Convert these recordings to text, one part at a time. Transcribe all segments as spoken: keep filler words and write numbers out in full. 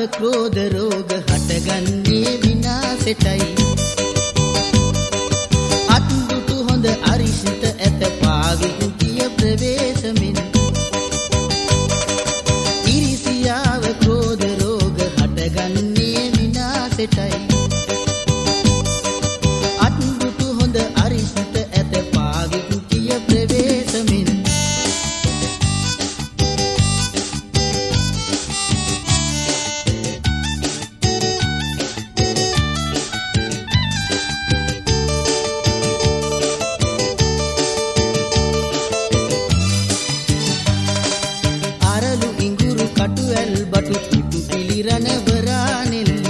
ක්‍රෝධ රෝග හටගන්නේ විනාශෙටයි. අත්දුටු හොඳ අරිෂ්ට ඇත පාවි කුටිය ප්‍රවේශමින්. ඉරිසියාව ක්‍රෝධ රෝග හටගන්නේ විනාශෙටයි. අත්දුටු හොඳ අරිෂ්ට ඇත පාවි කුටිය ප්‍රවේශමින්. බටු පිටු පිළිරණ වරානෙල්ලු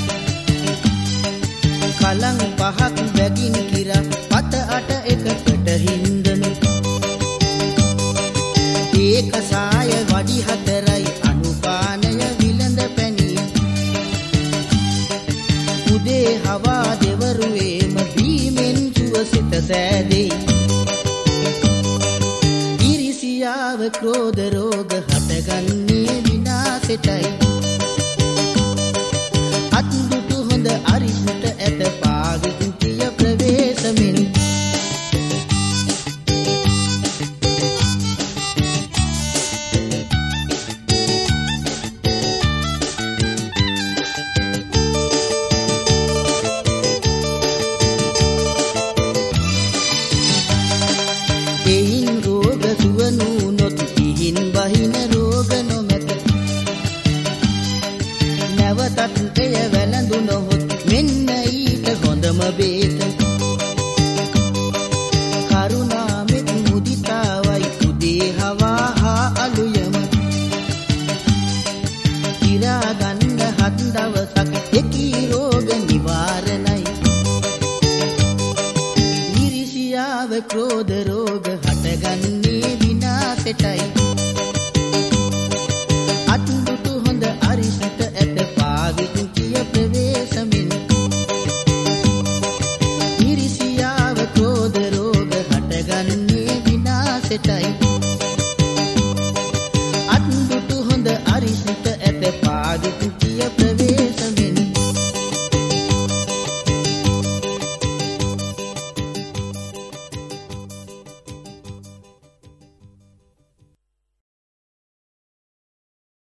කලං පහක් බැගින් කිරා පත අට එකකට හින්දනු. ඒක සාය වඩි හතරයි අනුපානය විලඳ පැනී. උදේ හවා දෙවරුවේම බීමෙන් සුවසිත සෑදෙයි. ඉරිසියාව ක්‍රෝධ රෝග හටගන්නේ විනාශෙටයි. අත්දුටු හොඳ අරිෂ්ට ඇත